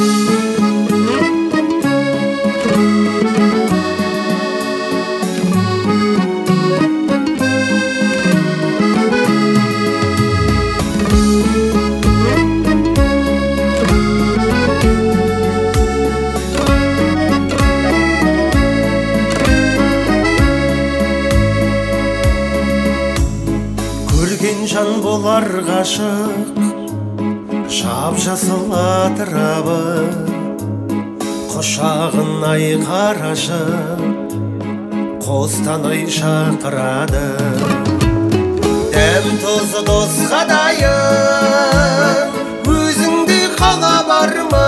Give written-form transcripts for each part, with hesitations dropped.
Көрген жан болар ғашық, жап-жасыл атырабы, құшағын ай қарашып, қостанай шақырады. Дәм тұзы досқа дайын, өзіңді қала барма,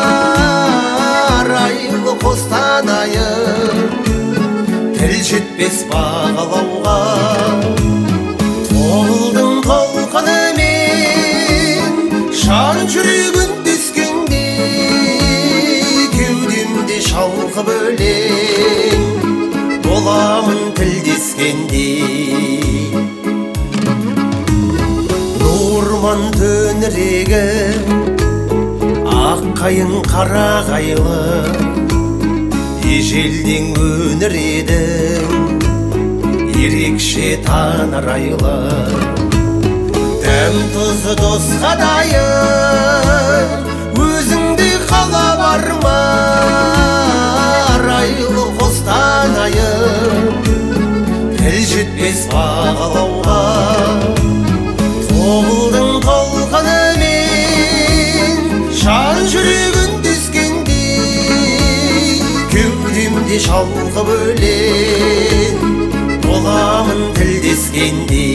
арайлы Қостанайым, тіл жетпес бағалауға. Толдың толқынымен жан жүрегін түскенде, кеудемде шалқып өлең боламын тілдескенде. Нұрман төңірегі аққайың қарағайлы, ежелден өнер едің ерекше танарайлы. Дәм тұзы досқа дайын, өзіңді қала барма, арайлы Қостанайым, тіл жетпес бағалауға. Тобылдың толқынымен жан жүрегін түскенде, кеудемде шалқып өлең боламын тілдескенде.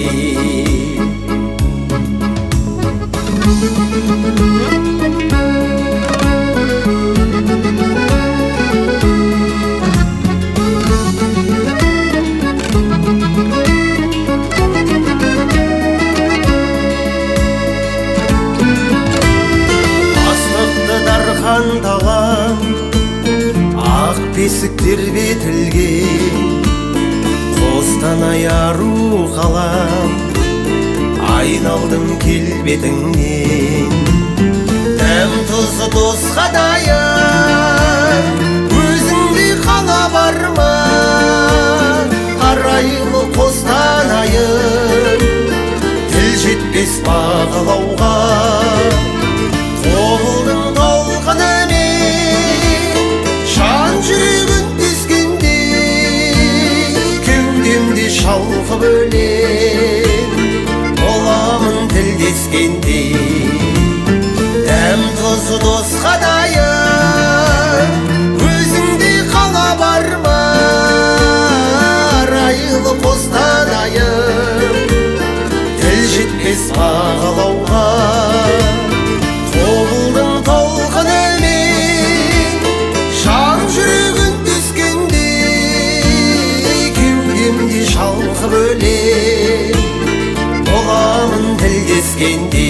Астықты дархандаған ақ бесіктер бетілген, Қостанай ару қалам, айналдым келбетіңнен. Дәм тұзы досқа дайын, өзіңді қала барма, арайлы Қостанайым, тіл жетпес бағалауға. Тобылдың толқынымен жан жүрегін түскенде, кеудемде шалқып өлең боламын тілдескенде. Дәм тұзы досқа дайын, өзіңді қала барма, арайлы Қостанайым, тіл жетпес бағалауға. Тобылдың толқынымен жан жүрегін түскенде, кеудемде шалқып өлең боламын тілдескенде.